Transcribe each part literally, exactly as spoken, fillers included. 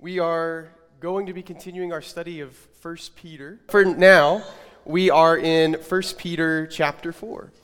We are going to be continuing our study of First Peter. For now, we are in First Peter chapter four.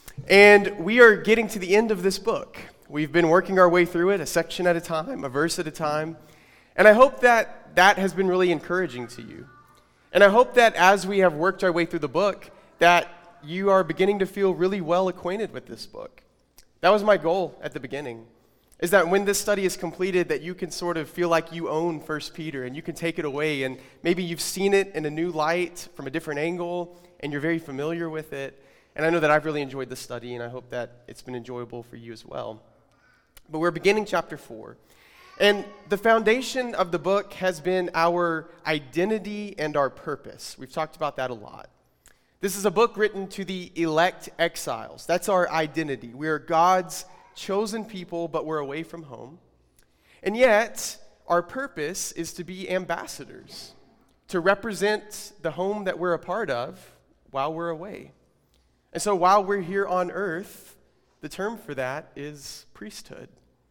And we are getting to the end of this book. We've been working our way through it, a section at a time, a verse at a time. And I hope that that has been really encouraging to you. And I hope that as we have worked our way through the book, that you are beginning to feel really well acquainted with this book. That was my goal at the beginning, is that when this study is completed, that you can sort of feel like you own First Peter and you can take it away, and maybe you've seen it in a new light from a different angle and you're very familiar with it. And I know that I've really enjoyed the study, and I hope that it's been enjoyable for you as well. But we're beginning chapter four. And the foundation of the book has been our identity and our purpose. We've talked about that a lot. This is a book written to the elect exiles. That's our identity. We are God's chosen people, but we're away from home. And yet, our purpose is to be ambassadors, to represent the home that we're a part of while we're away. And so while we're here on earth, the term for that is priesthood.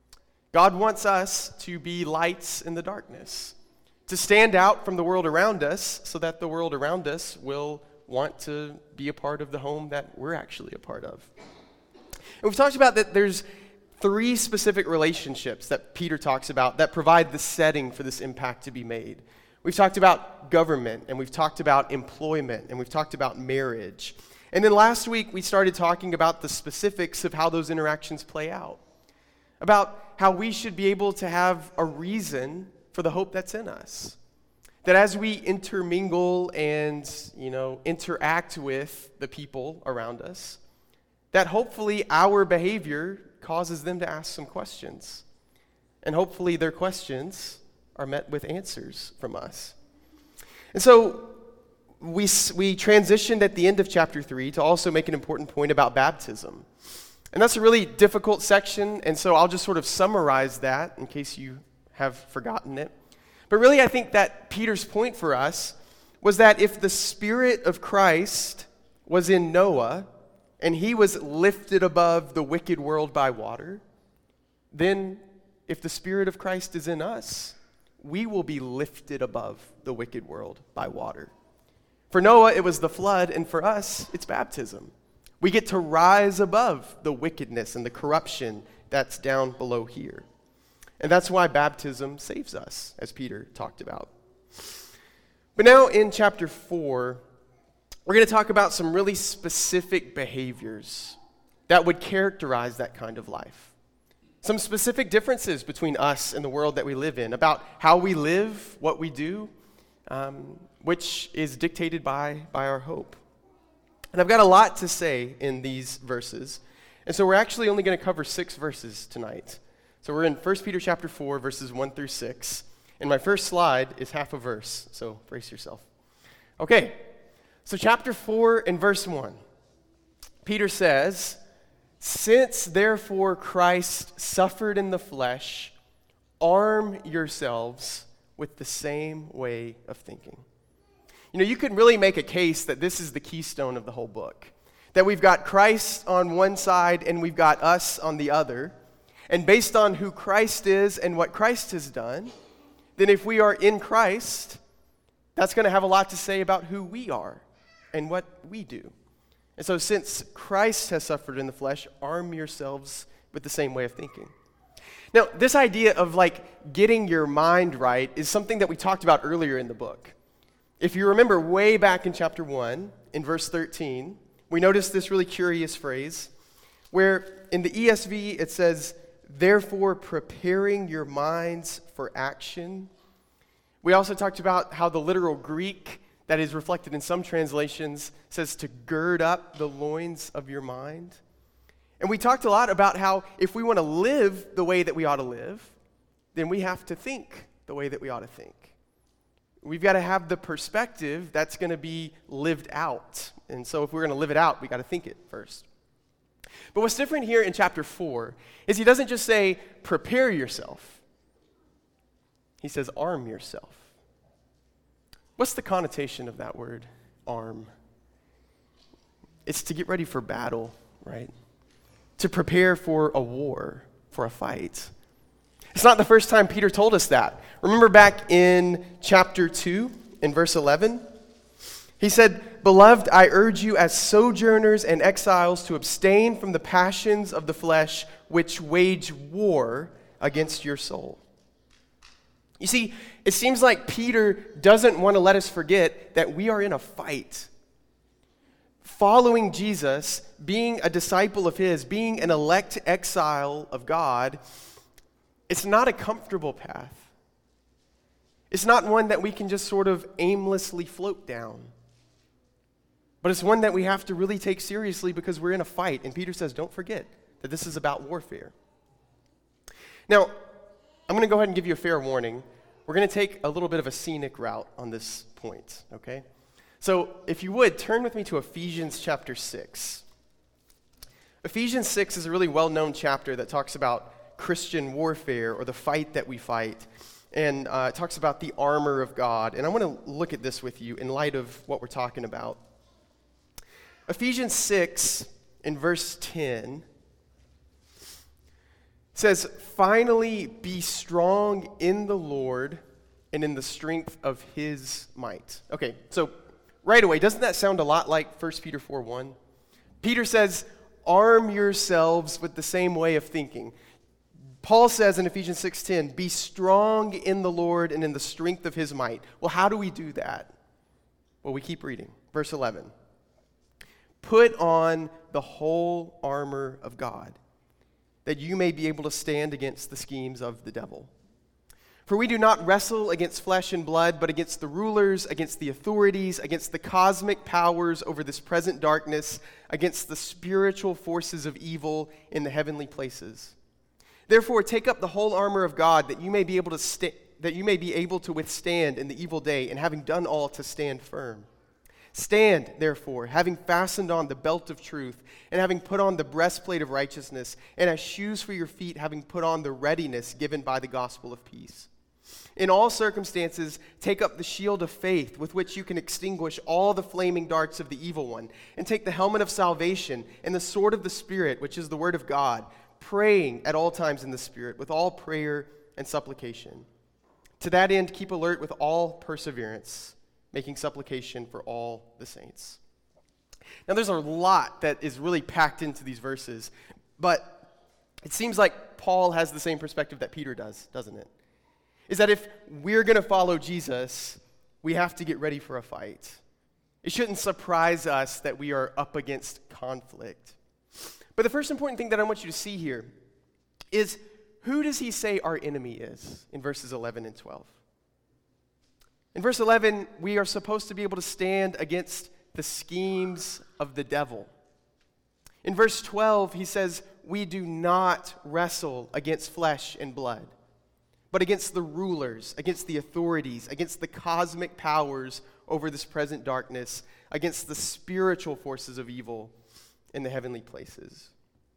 God wants us to be lights in the darkness, to stand out from the world around us so that the world around us will want to be a part of the home that we're actually a part of. And we've talked about that there's three specific relationships that Peter talks about that provide the setting for this impact to be made. We've talked about government, and we've talked about employment, and we've talked about marriage. And then last week, we started talking about the specifics of how those interactions play out, about how we should be able to have a reason for the hope that's in us. That as we intermingle and, you know, interact with the people around us, that hopefully our behavior causes them to ask some questions. And hopefully their questions are met with answers from us. And so we, we transitioned at the end of chapter three to also make an important point about baptism. And that's a really difficult section, and so I'll just sort of summarize that in case you have forgotten it. But really, I think that Peter's point for us was that if the Spirit of Christ was in Noah, and he was lifted above the wicked world by water, then if the Spirit of Christ is in us, we will be lifted above the wicked world by water. For Noah, it was the flood, and for us, it's baptism. We get to rise above the wickedness and the corruption that's down below here. And that's why baptism saves us, as Peter talked about. But now in chapter four, we're going to talk about some really specific behaviors that would characterize that kind of life. Some specific differences between us and the world that we live in, about how we live, what we do, um, which is dictated by, by our hope. And I've got a lot to say in these verses, and so we're actually only going to cover six verses tonight. So we're in First Peter chapter four, verses one through six, and my first slide is half a verse, so brace yourself. Okay. So chapter four and verse one, Peter says, "Since therefore Christ suffered in the flesh, arm yourselves with the same way of thinking." You know, you could really make a case that this is the keystone of the whole book, that we've got Christ on one side and we've got us on the other, and based on who Christ is and what Christ has done, then if we are in Christ, that's going to have a lot to say about who we are and what we do. And so since Christ has suffered in the flesh, arm yourselves with the same way of thinking. Now, this idea of like getting your mind right is something that we talked about earlier in the book. If you remember way back in chapter one, in verse thirteen, we noticed this really curious phrase where in the E S V it says, "Therefore preparing your minds for action." We also talked about how the literal Greek that is reflected in some translations says to gird up the loins of your mind. And we talked a lot about how if we want to live the way that we ought to live, then we have to think the way that we ought to think. We've got to have the perspective that's going to be lived out. And so if we're going to live it out, we've got to think it first. But what's different here in chapter four is he doesn't just say, prepare yourself. He says, arm yourself. What's the connotation of that word, arm? It's to get ready for battle, right? To prepare for a war, for a fight. It's not the first time Peter told us that. Remember back in chapter two, in verse eleven? He said, "Beloved, I urge you as sojourners and exiles to abstain from the passions of the flesh which wage war against your soul." You see, it seems like Peter doesn't want to let us forget that we are in a fight. Following Jesus, being a disciple of his, being an elect exile of God, it's not a comfortable path. It's not one that we can just sort of aimlessly float down. But it's one that we have to really take seriously because we're in a fight. And Peter says, don't forget that this is about warfare. Now, I'm going to go ahead and give you a fair warning. We're going to take a little bit of a scenic route on this point, okay? So, if you would, turn with me to Ephesians chapter six. Ephesians six is a really well-known chapter that talks about Christian warfare, or the fight that we fight, and uh, it talks about the armor of God. And I want to look at this with you in light of what we're talking about. Ephesians six, in verse ten, says, "Finally be strong in the Lord and in the strength of his might." Okay, so right away, doesn't that sound a lot like First Peter four one? Peter says, arm yourselves with the same way of thinking. Paul says in Ephesians six ten, "Be strong in the Lord and in the strength of his might." Well, how do we do that? Well, we keep reading. Verse eleven. "Put on the whole armor of God, that you may be able to stand against the schemes of the devil. For we do not wrestle against flesh and blood, but against the rulers, against the authorities, against the cosmic powers over this present darkness, against the spiritual forces of evil in the heavenly places. Therefore, take up the whole armor of God, that you may be able to sta- that you may be able to withstand in the evil day, and having done all, to stand firm. Stand, therefore, having fastened on the belt of truth, and having put on the breastplate of righteousness, and as shoes for your feet, having put on the readiness given by the gospel of peace. In all circumstances, take up the shield of faith, with which you can extinguish all the flaming darts of the evil one, and take the helmet of salvation and the sword of the Spirit, which is the word of God, praying at all times in the Spirit, with all prayer and supplication. To that end, keep alert with all perseverance, making supplication for all the saints." Now, there's a lot that is really packed into these verses, but it seems like Paul has the same perspective that Peter does, doesn't it? Is that if we're going to follow Jesus, we have to get ready for a fight. It shouldn't surprise us that we are up against conflict. But the first important thing that I want you to see here is, who does he say our enemy is in verses eleven and twelve? In verse eleven, we are supposed to be able to stand against the schemes of the devil. In verse twelve, he says, we do not wrestle against flesh and blood, but against the rulers, against the authorities, against the cosmic powers over this present darkness, against the spiritual forces of evil in the heavenly places.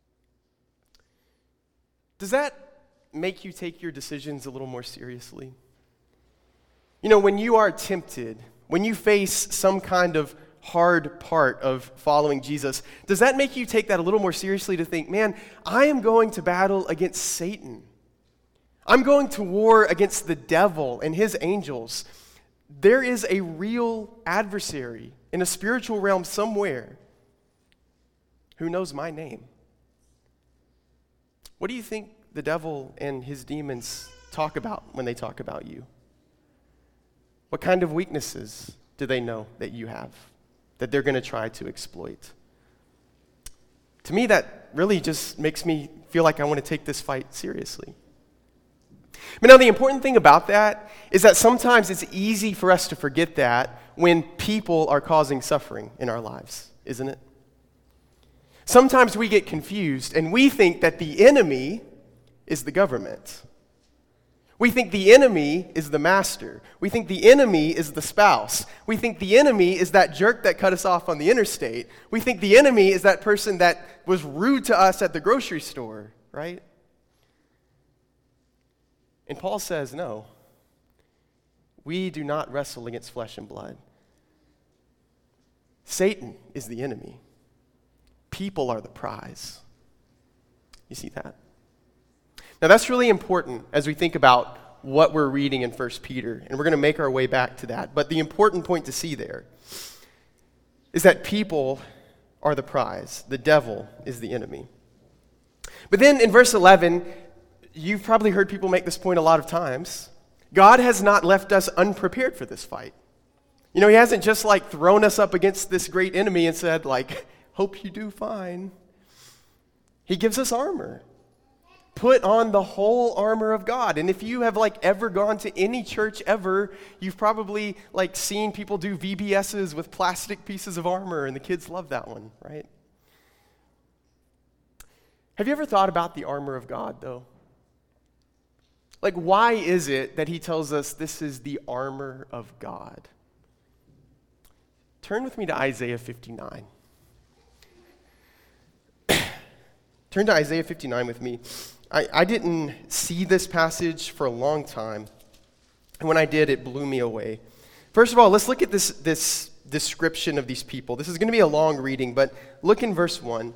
Does that make you take your decisions a little more seriously? You know, when you are tempted, when you face some kind of hard part of following Jesus, does that make you take that a little more seriously to think, man, I am going to battle against Satan. I'm going to war against the devil and his angels. There is a real adversary in a spiritual realm somewhere who knows my name. What do you think the devil and his demons talk about when they talk about you? What kind of weaknesses do they know that you have that they're going to try to exploit? To me, that really just makes me feel like I want to take this fight seriously. But now the important thing about that is that sometimes it's easy for us to forget that when people are causing suffering in our lives, isn't it? Sometimes we get confused and we think that the enemy is the government. We think the enemy is the master. We think the enemy is the spouse. We think the enemy is that jerk that cut us off on the interstate. We think the enemy is that person that was rude to us at the grocery store, right? And Paul says, no, we do not wrestle against flesh and blood. Satan is the enemy. People are the prize. You see that? Now that's really important as we think about what we're reading in First Peter, and we're going to make our way back to that. But the important point to see there is that people are the prize. The devil is the enemy. But then in verse eleven, you've probably heard people make this point a lot of times. God has not left us unprepared for this fight. You know, he hasn't just like thrown us up against this great enemy and said like, hope you do fine. He gives us armor. Put on the whole armor of God. And if you have like ever gone to any church ever, you've probably like seen people do V B S's with plastic pieces of armor, and the kids love that one, right? Have you ever thought about the armor of God, though? Like, why is it that he tells us this is the armor of God? Turn with me to Isaiah fifty-nine. Turn to Isaiah fifty-nine with me. I, I didn't see this passage for a long time, and when I did, it blew me away. First of all, let's look at this, this description of these people. This is going to be a long reading, but look in verse one.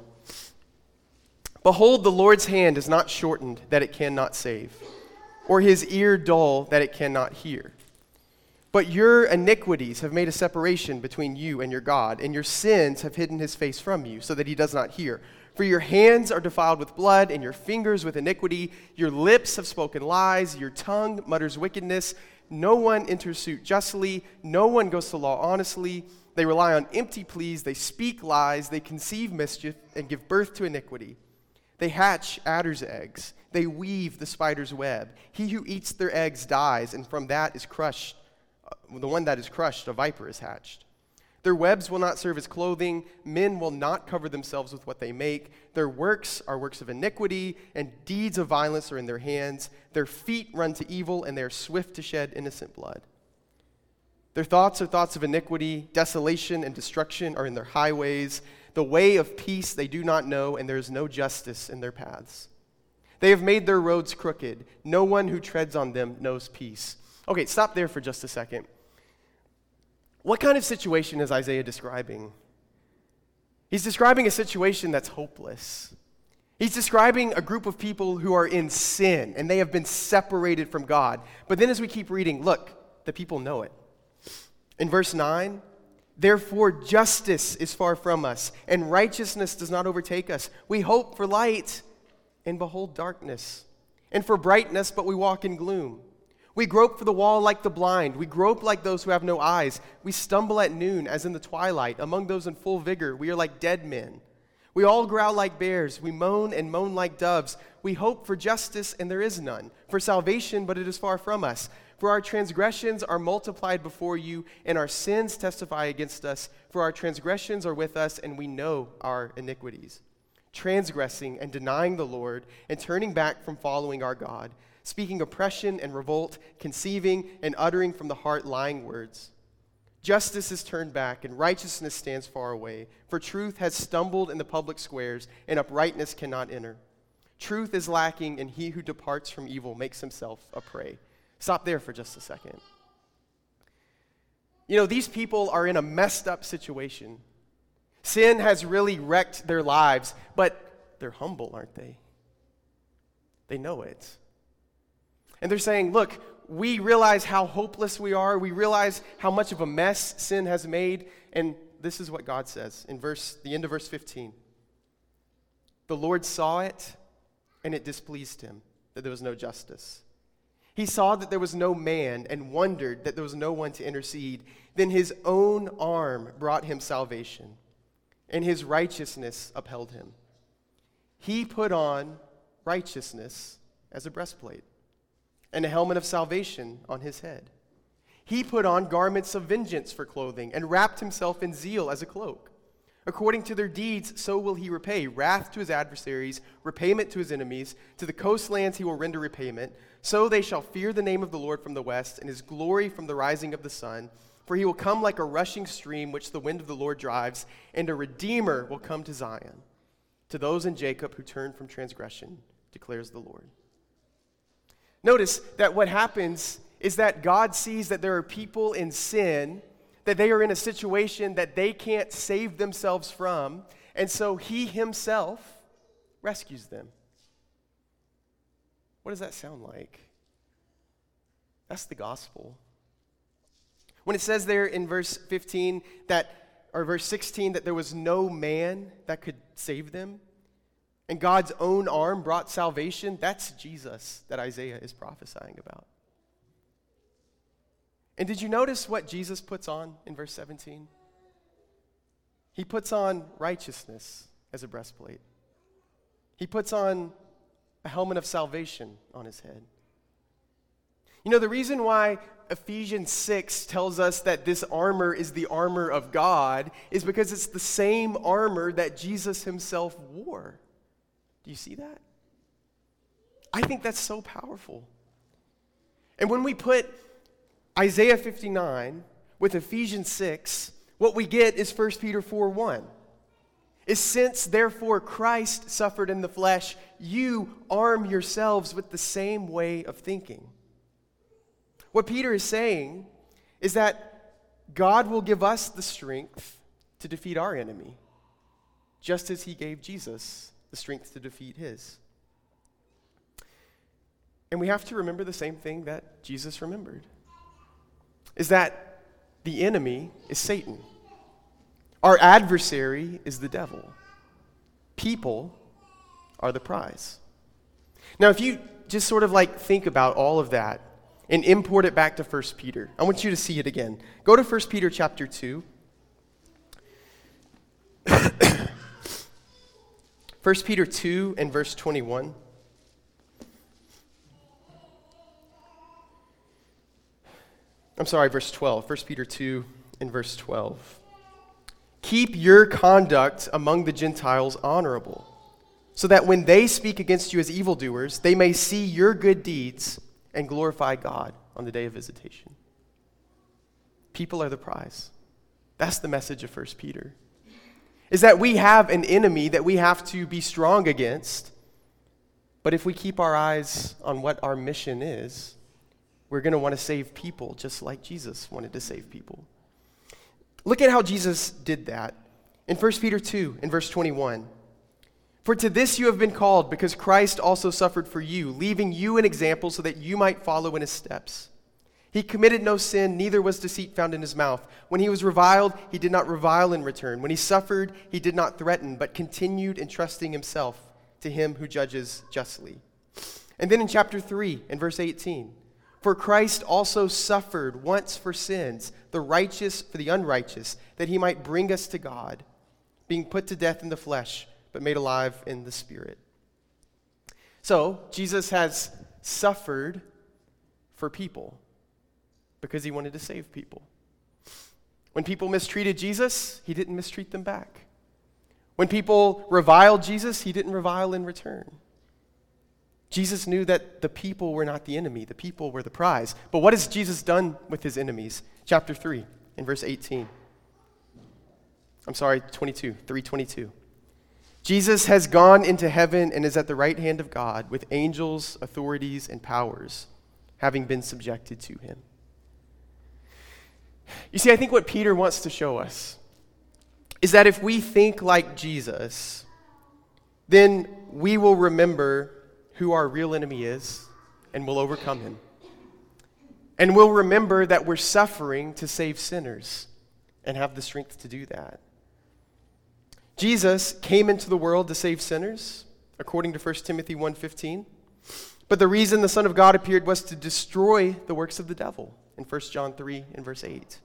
Behold, the Lord's hand is not shortened that it cannot save, or his ear dull that it cannot hear. But your iniquities have made a separation between you and your God, and your sins have hidden his face from you, so that he does not hear. For your hands are defiled with blood, and your fingers with iniquity. Your lips have spoken lies, your tongue mutters wickedness. No one enters suit justly, no one goes to law honestly. They rely on empty pleas, they speak lies, they conceive mischief, and give birth to iniquity. They hatch adder's eggs, they weave the spider's web. He who eats their eggs dies, and from that is crushed. Uh, the one that is crushed, a viper is hatched. Their webs will not serve as clothing. Men will not cover themselves with what they make. Their works are works of iniquity, and deeds of violence are in their hands. Their feet run to evil, and they are swift to shed innocent blood. Their thoughts are thoughts of iniquity. Desolation and destruction are in their highways. The way of peace they do not know, and there is no justice in their paths. They have made their roads crooked. No one who treads on them knows peace. Okay, stop there for just a second. What kind of situation is Isaiah describing? He's describing a situation that's hopeless. He's describing a group of people who are in sin, and they have been separated from God. But then as we keep reading, look, the people know it. In verse nine, therefore justice is far from us, and righteousness does not overtake us. We hope for light, and behold darkness, and for brightness, but we walk in gloom. We grope for the wall like the blind. We grope like those who have no eyes. We stumble at noon as in the twilight. Among those in full vigor, we are like dead men. We all growl like bears. We moan and moan like doves. We hope for justice, and there is none. For salvation, but it is far from us. For our transgressions are multiplied before you, and our sins testify against us. For our transgressions are with us, and we know our iniquities. Transgressing and denying the Lord, and turning back from following our God, speaking oppression and revolt, conceiving and uttering from the heart lying words. Justice is turned back, and righteousness stands far away. For truth has stumbled in the public squares, and uprightness cannot enter. Truth is lacking, and he who departs from evil makes himself a prey. Stop there for just a second. You know, these people are in a messed up situation. Sin has really wrecked their lives, but they're humble, aren't they? They know it. And they're saying, look, we realize how hopeless we are. We realize how much of a mess sin has made. And this is what God says in verse, the end of verse fifteen. The Lord saw it, and it displeased him that there was no justice. He saw that there was no man and wondered that there was no one to intercede. Then his own arm brought him salvation, and his righteousness upheld him. He put on righteousness as a breastplate, and a helmet of salvation on his head. He put on garments of vengeance for clothing, and wrapped himself in zeal as a cloak. According to their deeds, so will he repay wrath to his adversaries, repayment to his enemies. To the coastlands he will render repayment. So they shall fear the name of the Lord from the west, and his glory from the rising of the sun. For he will come like a rushing stream which the wind of the Lord drives, and a redeemer will come to Zion. To those in Jacob who turn from transgression, declares the Lord. Notice that what happens is that God sees that there are people in sin, that they are in a situation that they can't save themselves from, and so he himself rescues them. What does that sound like? That's the gospel. When it says there in verse fifteen that, or verse sixteen, that there was no man that could save them, and God's own arm brought salvation, that's Jesus that Isaiah is prophesying about. And did you notice what Jesus puts on in verse seventeen? He puts on righteousness as a breastplate. He puts on a helmet of salvation on his head. You know, the reason why Ephesians six tells us that this armor is the armor of God is because it's the same armor that Jesus himself wore. Do you see that? I think that's so powerful. And when we put Isaiah fifty-nine with Ephesians six, what we get is First Peter four one. Is since therefore Christ suffered in the flesh, you arm yourselves with the same way of thinking. What Peter is saying is that God will give us the strength to defeat our enemy, just as he gave Jesus the strength to defeat his. And we have to remember the same thing that Jesus remembered, is that the enemy is Satan. Our adversary is the devil. People are the prize. Now, if you just sort of like think about all of that and import it back to First Peter, I want you to see it again. Go to First Peter chapter two. First Peter two and verse twenty-one. I'm sorry, verse twelve. First Peter two and verse twelve. Keep your conduct among the Gentiles honorable, so that when they speak against you as evildoers, they may see your good deeds and glorify God on the day of visitation. People are the prize. That's the message of First Peter. Is that we have an enemy that we have to be strong against, but if we keep our eyes on what our mission is, we're going to want to save people just like Jesus wanted to save people. Look at how Jesus did that. In First Peter two, in verse twenty-one. For to this you have been called, because Christ also suffered for you, leaving you an example so that you might follow in his steps. He committed no sin, neither was deceit found in his mouth. When he was reviled, he did not revile in return. When he suffered, he did not threaten, but continued entrusting himself to him who judges justly. And then in chapter three, in verse eighteen. For Christ also suffered once for sins, the righteous for the unrighteous, that he might bring us to God, being put to death in the flesh, but made alive in the Spirit. So, Jesus has suffered for people because he wanted to save people. When people mistreated Jesus, he didn't mistreat them back. When people reviled Jesus, he didn't revile in return. Jesus knew that the people were not the enemy. The people were the prize. But what has Jesus done with his enemies? Chapter three, in verse eighteen. I'm sorry, twenty-two, three twenty-two. Jesus has gone into heaven and is at the right hand of God with angels, authorities, and powers, having been subjected to him. You see, I think what Peter wants to show us is that if we think like Jesus, then we will remember who our real enemy is, and we'll overcome him. And we'll remember that we're suffering to save sinners and have the strength to do that. Jesus came into the world to save sinners, according to First Timothy one fifteen. But the reason the Son of God appeared was to destroy the works of the devil, in First John three and verse eight.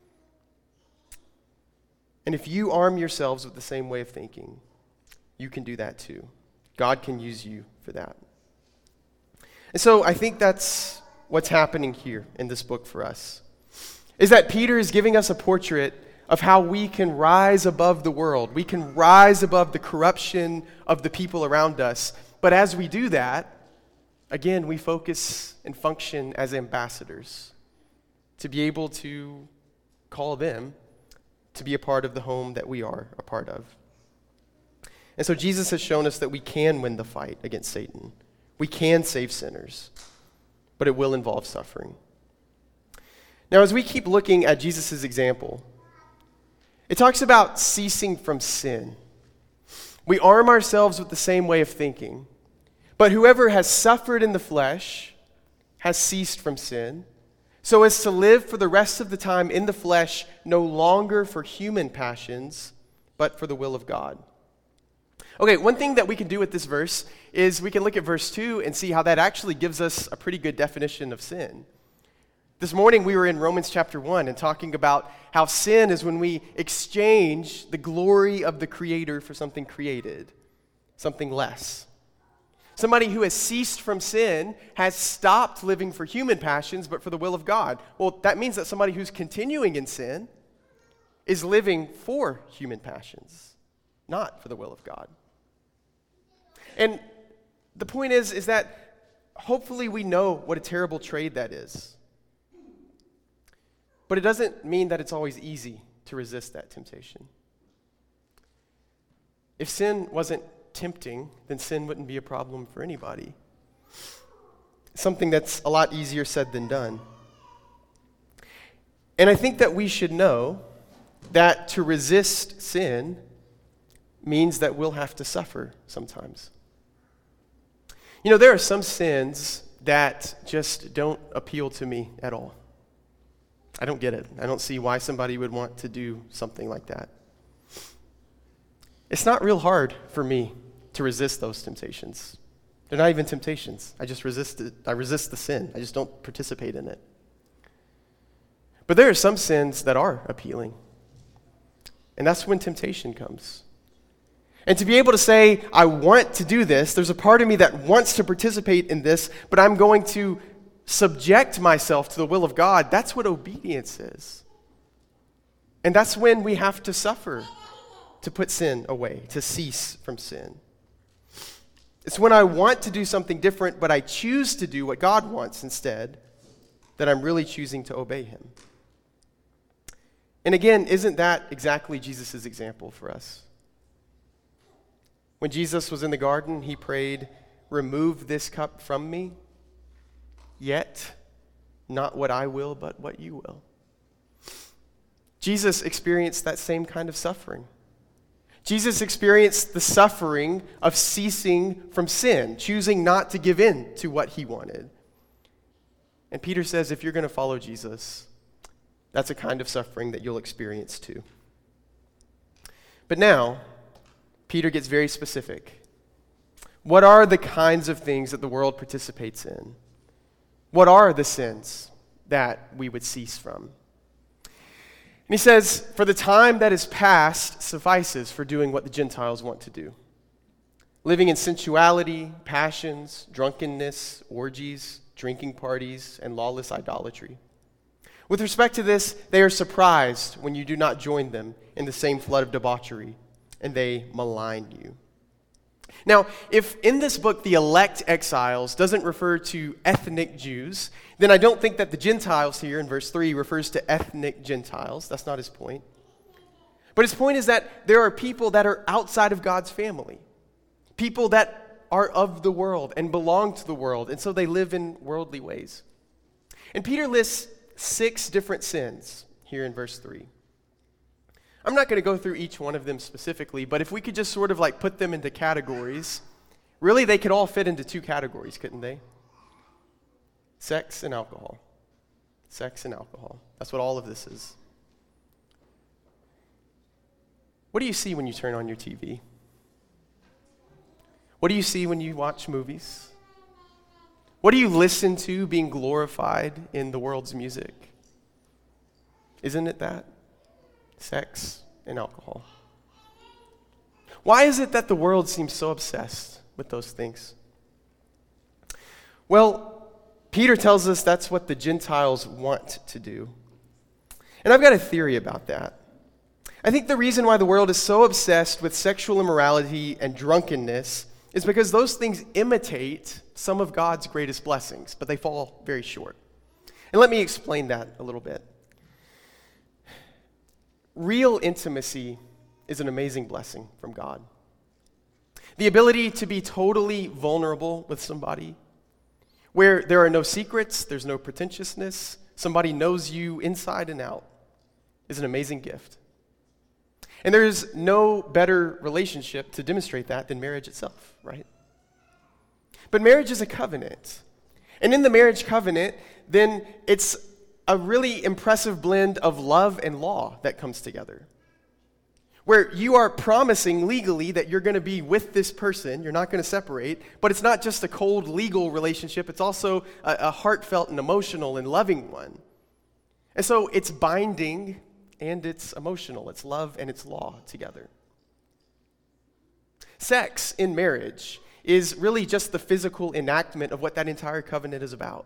And if you arm yourselves with the same way of thinking, you can do that too. God can use you for that. And so I think that's what's happening here in this book for us, is that Peter is giving us a portrait of how we can rise above the world. We can rise above the corruption of the people around us. But as we do that, again, we focus and function as ambassadors to be able to call them to be a part of the home that we are a part of. And so Jesus has shown us that we can win the fight against Satan. We can save sinners, but it will involve suffering. Now, as we keep looking at Jesus' example, it talks about ceasing from sin. We arm ourselves with the same way of thinking, But whoever has suffered in the flesh has ceased from sin, so as to live for the rest of the time in the flesh, no longer for human passions, but for the will of God. Okay, one thing that we can do with this verse is we can look at verse two and see how that actually gives us a pretty good definition of sin. This morning we were in Romans chapter one and talking about how sin is when we exchange the glory of the Creator for something created, something less. Somebody who has ceased from sin has stopped living for human passions, but for the will of God. Well, that means that somebody who's continuing in sin is living for human passions, not for the will of God. And the point is, is that hopefully we know what a terrible trade that is. But it doesn't mean that it's always easy to resist that temptation. If sin wasn't tempting, then sin wouldn't be a problem for anybody. Something that's a lot easier said than done. And I think that we should know that to resist sin means that we'll have to suffer sometimes. You know, there are some sins that just don't appeal to me at all. I don't get it. I don't see why somebody would want to do something like that. It's not real hard for me to resist those temptations. They're not even temptations. I just resist it. I resist the sin. I just don't participate in it. But there are some sins that are appealing. And that's when temptation comes. And to be able to say, I want to do this, there's a part of me that wants to participate in this, but I'm going to subject myself to the will of God. That's what obedience is. And that's when we have to suffer to put sin away, to cease from sin. It's when I want to do something different, but I choose to do what God wants instead, that I'm really choosing to obey Him. And again, isn't that exactly Jesus' example for us? When Jesus was in the garden, He prayed, "Remove this cup from me, yet not what I will, but what you will." Jesus experienced that same kind of suffering. Jesus experienced the suffering of ceasing from sin, choosing not to give in to what He wanted. And Peter says, if you're going to follow Jesus, that's a kind of suffering that you'll experience too. But now, Peter gets very specific. What are the kinds of things that the world participates in? What are the sins that we would cease from? And he says, for the time that is past suffices for doing what the Gentiles want to do. Living in sensuality, passions, drunkenness, orgies, drinking parties, and lawless idolatry. With respect to this, they are surprised when you do not join them in the same flood of debauchery, and they malign you. Now, if in this book the elect exiles doesn't refer to ethnic Jews, then I don't think that the Gentiles here in verse three refers to ethnic Gentiles. That's not his point. But his point is that there are people that are outside of God's family. People that are of the world and belong to the world, and so they live in worldly ways. And Peter lists six different sins here in verse three. I'm not going to go through each one of them specifically, but if we could just sort of like put them into categories, really they could all fit into two categories, couldn't they? Sex and alcohol. Sex and alcohol. That's what all of this is. What do you see when you turn on your T V? What do you see when you watch movies? What do you listen to being glorified in the world's music? Isn't it that? Sex and alcohol. Why is it that the world seems so obsessed with those things? Well, Peter tells us that's what the Gentiles want to do. And I've got a theory about that. I think the reason why the world is so obsessed with sexual immorality and drunkenness is because those things imitate some of God's greatest blessings, but they fall very short. And let me explain that a little bit. Real intimacy is an amazing blessing from God. The ability to be totally vulnerable with somebody, where there are no secrets, there's no pretentiousness, somebody knows you inside and out, is an amazing gift. And there's no better relationship to demonstrate that than marriage itself, right? But marriage is a covenant. And in the marriage covenant, then it's a really impressive blend of love and law that comes together. Where you are promising legally that you're going to be with this person, you're not going to separate, but it's not just a cold legal relationship, it's also a, a heartfelt and emotional and loving one. And so it's binding and it's emotional, it's love and it's law together. Sex in marriage is really just the physical enactment of what that entire covenant is about.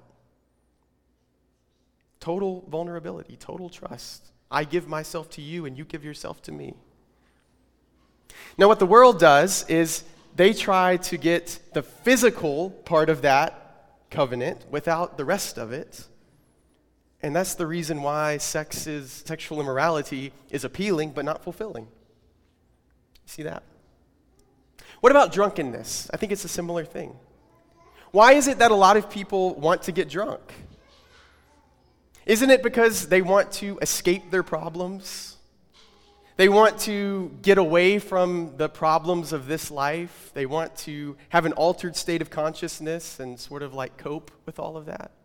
Total vulnerability, total trust. I give myself to you and you give yourself to me. Now, what the world does is they try to get the physical part of that covenant without the rest of it. And that's the reason why sex is, sexual immorality is appealing but not fulfilling. You see that? What about drunkenness? I think it's a similar thing. Why is it that a lot of people want to get drunk? Isn't it because they want to escape their problems? They want to get away from the problems of this life. They want to have an altered state of consciousness and sort of like cope with all of that.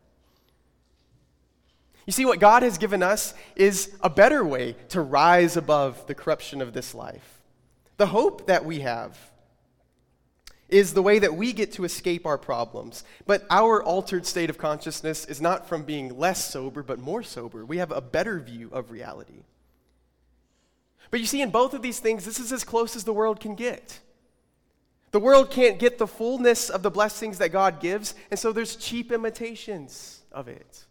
You see, what God has given us is a better way to rise above the corruption of this life. The hope that we have is the way that we get to escape our problems. But our altered state of consciousness is not from being less sober, but more sober. We have a better view of reality. But you see, in both of these things, this is as close as the world can get. The world can't get the fullness of the blessings that God gives, and so there's cheap imitations of it.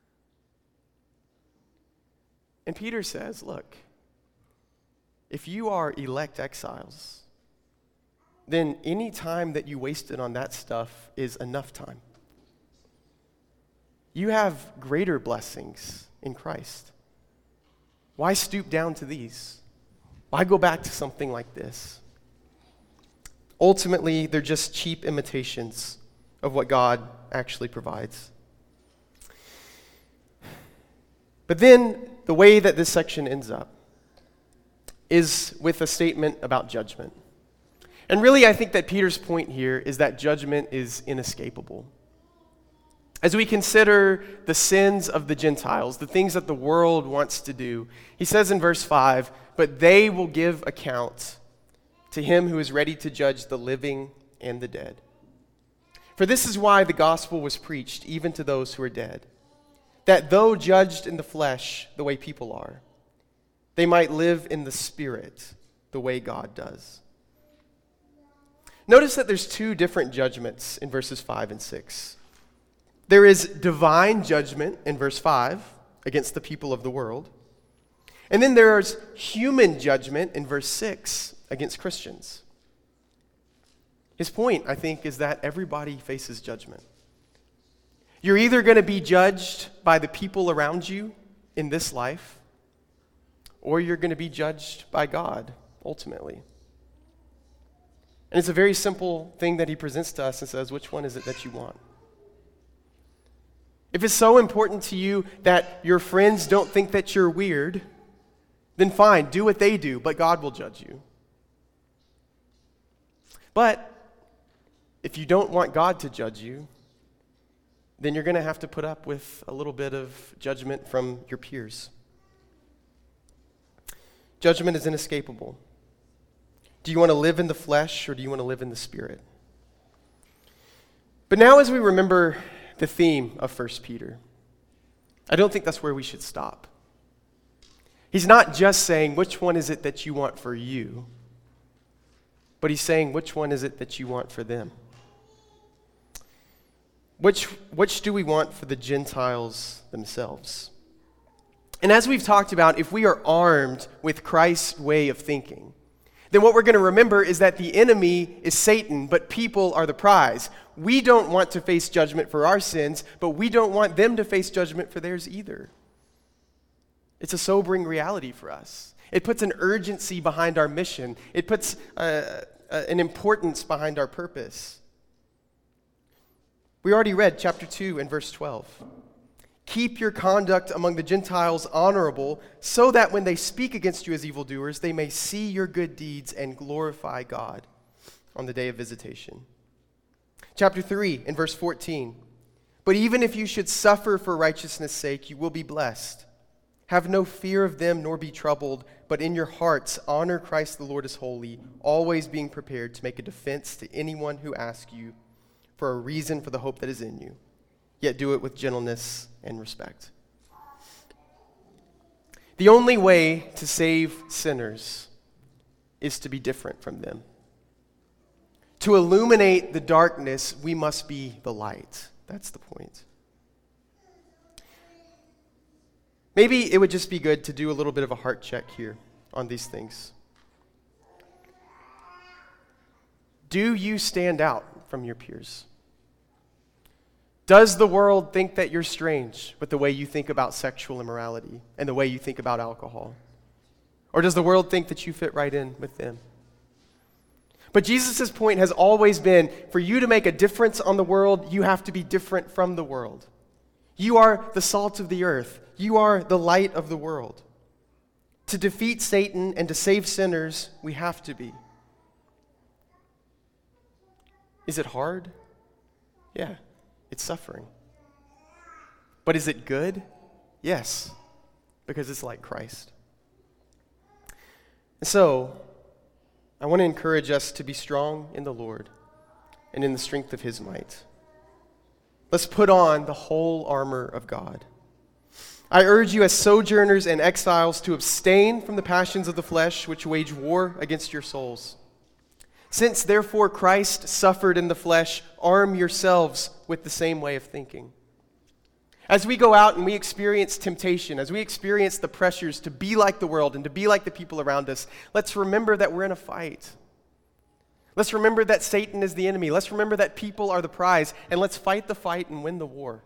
And Peter says, look, if you are elect exiles, then any time that you wasted on that stuff is enough time. You have greater blessings in Christ. Why stoop down to these? Why go back to something like this? Ultimately, they're just cheap imitations of what God actually provides. But then, the way that this section ends up is with a statement about judgment. And really, I think that Peter's point here is that judgment is inescapable. As we consider the sins of the Gentiles, the things that the world wants to do, he says in verse five, "But they will give account to him who is ready to judge the living and the dead. For this is why the gospel was preached even to those who are dead, that though judged in the flesh the way people are, they might live in the spirit the way God does." Notice that there's two different judgments in verses five and six. There is divine judgment in verse five against the people of the world. And then there's human judgment in verse six against Christians. His point, I think, is that everybody faces judgment. You're either going to be judged by the people around you in this life, or you're going to be judged by God, ultimately. And it's a very simple thing that he presents to us and says, which one is it that you want? If it's so important to you that your friends don't think that you're weird, then fine, do what they do, but God will judge you. But if you don't want God to judge you, then you're going to have to put up with a little bit of judgment from your peers. Judgment is inescapable. Do you want to live in the flesh or do you want to live in the spirit? But now as we remember the theme of First Peter, I don't think that's where we should stop. He's not just saying, which one is it that you want for you? But he's saying, which one is it that you want for them? Which, which do we want for the Gentiles themselves? And as we've talked about, if we are armed with Christ's way of thinking, then what we're going to remember is that the enemy is Satan, but people are the prize. We don't want to face judgment for our sins, but we don't want them to face judgment for theirs either. It's a sobering reality for us. It puts an urgency behind our mission. It puts uh, uh, an importance behind our purpose. We already read chapter two and verse twelve. Keep your conduct among the Gentiles honorable, so that when they speak against you as evildoers, they may see your good deeds and glorify God on the day of visitation. Chapter three and verse fourteen. But even if you should suffer for righteousness' sake, you will be blessed. Have no fear of them, nor be troubled, but in your hearts honor Christ the Lord as holy, always being prepared to make a defense to anyone who asks you for a reason for the hope that is in you. Yet do it with gentleness and respect. The only way to save sinners is to be different from them. To illuminate the darkness, we must be the light. That's the point. Maybe it would just be good to do a little bit of a heart check here on these things. Do you stand out from your peers? Does the world think that you're strange with the way you think about sexual immorality and the way you think about alcohol? Or does the world think that you fit right in with them? But Jesus' point has always been, for you to make a difference on the world, you have to be different from the world. You are the salt of the earth. You are the light of the world. To defeat Satan and to save sinners, we have to be. Is it hard? Yeah, it's suffering. But is it good? Yes, because it's like Christ. And so, I want to encourage us to be strong in the Lord and in the strength of his might. Let's put on the whole armor of God. I urge you as sojourners and exiles to abstain from the passions of the flesh which wage war against your souls. Since therefore Christ suffered in the flesh, arm yourselves with the same way of thinking. As we go out and we experience temptation, as we experience the pressures to be like the world and to be like the people around us, let's remember that we're in a fight. Let's remember that Satan is the enemy. Let's remember that people are the prize, and let's fight the fight and win the war.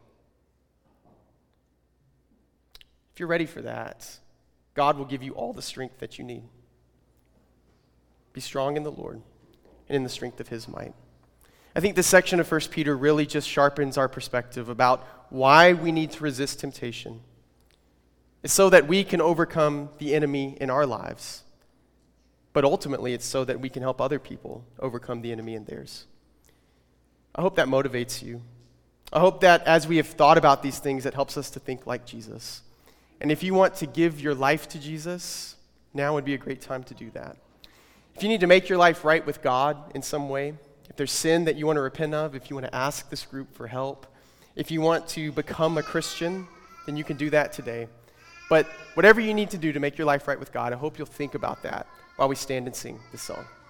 If you're ready for that, God will give you all the strength that you need. Be strong in the Lord and in the strength of his might. I think this section of First Peter really just sharpens our perspective about why we need to resist temptation. It's so that we can overcome the enemy in our lives. But ultimately, it's so that we can help other people overcome the enemy in theirs. I hope that motivates you. I hope that as we have thought about these things, it helps us to think like Jesus. And if you want to give your life to Jesus, now would be a great time to do that. If you need to make your life right with God in some way, if there's sin that you want to repent of, if you want to ask this group for help, if you want to become a Christian, then you can do that today. But whatever you need to do to make your life right with God, I hope you'll think about that while we stand and sing this song.